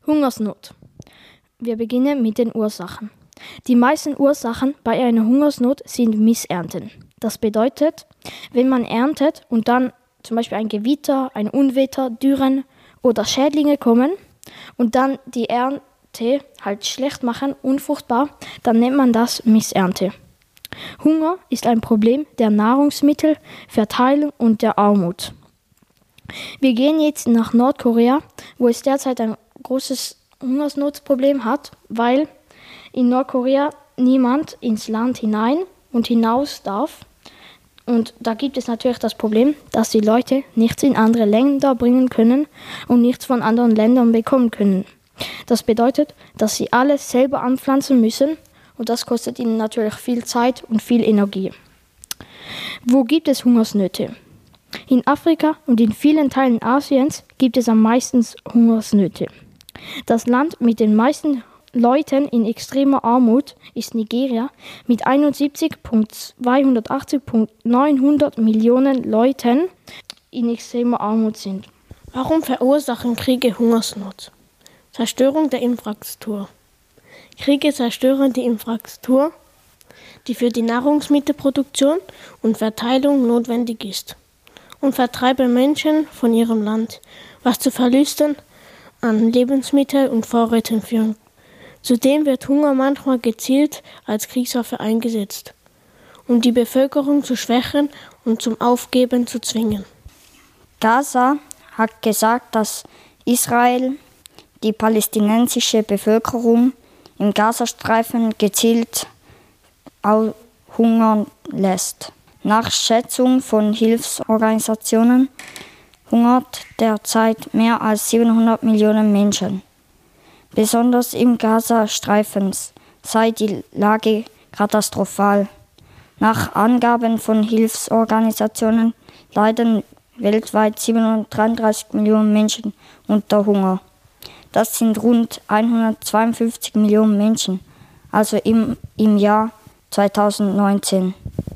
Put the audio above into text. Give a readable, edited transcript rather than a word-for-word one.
Hungersnot. Wir beginnen mit den Ursachen. Die meisten Ursachen bei einer Hungersnot sind Missernten. Das bedeutet, wenn man erntet und dann zum Beispiel ein Gewitter, ein Unwetter, Dürren oder Schädlinge kommen und dann die Ernte halt schlecht machen, unfruchtbar, dann nennt man das Missernte. Hunger ist ein Problem der Nahrungsmittelverteilung und der Armut. Wir gehen jetzt nach Nordkorea, wo es derzeit ein großes Hungersnotproblem hat, weil in Nordkorea niemand ins Land hinein und hinaus darf. Und da gibt es natürlich das Problem, dass die Leute nichts in andere Länder bringen können und nichts von anderen Ländern bekommen können. Das bedeutet, dass sie alles selber anpflanzen müssen und das kostet ihnen natürlich viel Zeit und viel Energie. Wo gibt es Hungersnöte? In Afrika und in vielen Teilen Asiens gibt es am meisten Hungersnöte. Das Land mit den meisten Leuten in extremer Armut ist Nigeria mit 71.280.900 Millionen Leuten in extremer Armut sind. Warum verursachen Kriege Hungersnot? Zerstörung der Infrastruktur. Kriege zerstören die Infrastruktur, die für die Nahrungsmittelproduktion und Verteilung notwendig ist, und vertreiben Menschen von ihrem Land, was zu Verlusten an Lebensmitteln und Vorräten führen. Zudem wird Hunger manchmal gezielt als Kriegswaffe eingesetzt, um die Bevölkerung zu schwächen und zum Aufgeben zu zwingen. Gaza hat gesagt, dass Israel die palästinensische Bevölkerung im Gazastreifen gezielt hungern lässt. Nach Schätzung von Hilfsorganisationen hungert derzeit mehr als 700 Millionen Menschen. Besonders im Gazastreifen sei die Lage katastrophal. Nach Angaben von Hilfsorganisationen leiden weltweit 733 Millionen Menschen unter Hunger. Das sind rund 152 Millionen Menschen, also im Jahr 2019.